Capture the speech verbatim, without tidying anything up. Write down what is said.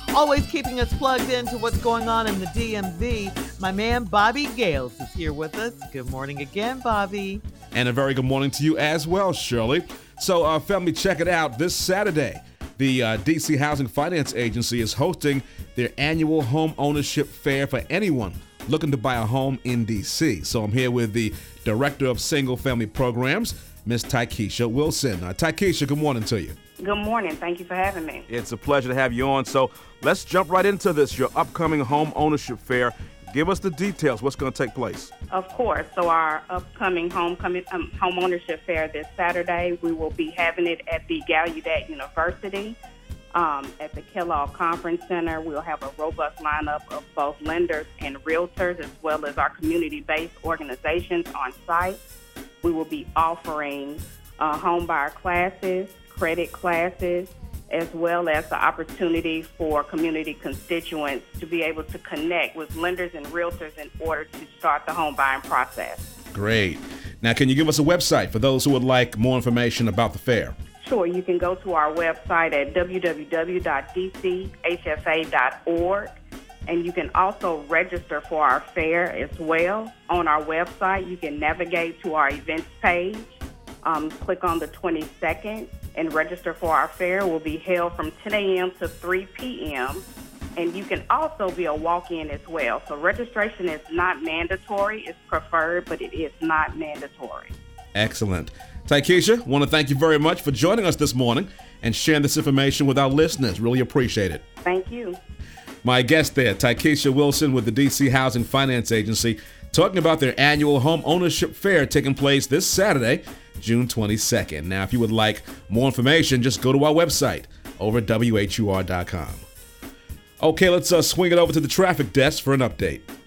Always keeping us plugged into what's going on in the D M V. My man Bobby Gales is here with us. Good morning again, Bobby. And a very good morning to you as well, Shirley. So, uh, family, check it out. This Saturday, the uh, D C Housing Finance Agency is hosting their annual home ownership fair for anyone looking to buy a home in D C. So I'm here with the Director of Single Family Programs, Miz Tykesha Wilson. Uh, Tykesha, good morning to you. Good morning. Thank you for having me. It's a pleasure to have you on. So let's jump right into this, your upcoming home ownership fair. Give us the details. What's going to take place? Of course. So our upcoming home, coming, um, home ownership fair this Saturday, we will be having it at the Gallaudet University. Um, at the Kellogg Conference Center, we'll have a robust lineup of both lenders and realtors, as well as our community-based organizations on site. We will be offering uh, home buyer classes, credit classes, as well as the opportunity for community constituents to be able to connect with lenders and realtors in order to start the home buying process. Great. Now, can you give us a website for those who would like more information about the fair? Sure. You can go to our website at w w w dot d c h f a dot org, and you can also register for our fair as well. On our website, you can navigate to our events page, um, click on the twenty-second, and register for our fair. It will be held from ten a.m. to three p.m., and you can also be a walk-in as well. So registration is not mandatory. It's preferred, but it is not mandatory. Excellent. Tykesha, want to thank you very much for joining us this morning and sharing this information with our listeners. Really appreciate it. Thank you. My guest there, Tykesha Wilson with the D C Housing Finance Agency, talking about their annual home ownership fair taking place this Saturday, June twenty-second. Now, if you would like more information, just go to our website over at w h u r dot com. Okay, let's uh, swing it over to the traffic desk for an update.